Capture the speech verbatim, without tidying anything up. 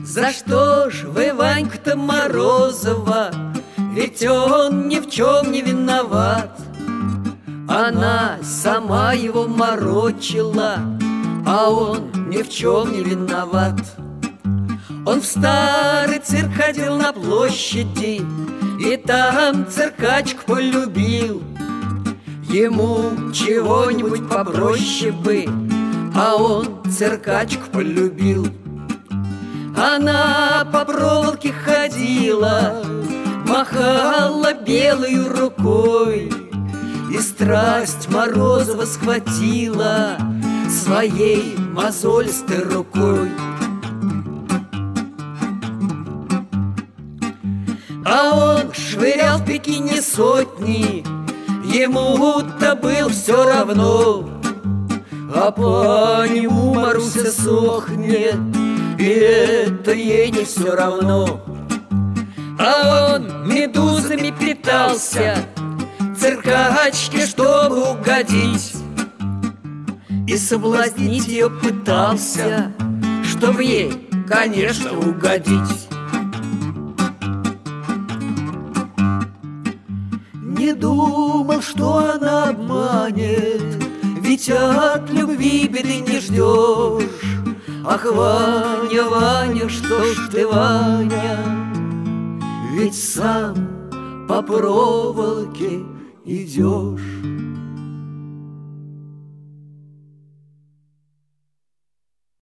За что ж вы, Ванька-то Морозова? Ведь он ни в чем не виноват. Она сама его морочила, а он ни в чем не виноват. Он в старый цирк ходил на площади, и там циркачку полюбил. Ему чего-нибудь попроще бы, а он циркачку полюбил. Она по проволоке ходила, махала белой рукой, и страсть Морозова схватила своей мозолистой рукой. А он швырял в Пекине сотни, ему-то было все равно. А по нему Маруся сохнет, и это ей не все равно. А он медузами питался, циркачке, чтобы угодить, и соблазнить ее пытался, чтобы ей, конечно, угодить. Не думал, что она обманет, ведь от любви беды не ждешь. Ах, Ваня, Ваня, что ж ты, Ваня, ведь сам по проволоке идешь.